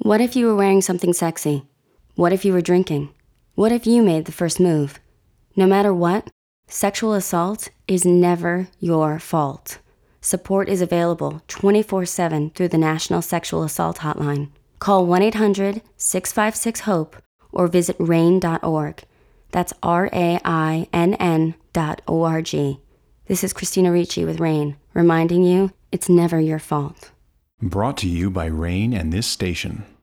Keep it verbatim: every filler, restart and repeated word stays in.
What if you were wearing something sexy? What if you were drinking? What if you made the first move? No matter what, sexual assault is never your fault. Support is available twenty-four seven through the National Sexual Assault Hotline. Call one eight hundred six five six HOPE or visit rain dot org. That's R A I N N dot O R G. This is Christina Ricci with RAINN, reminding you it's never your fault. Brought to you by RAINN and this station.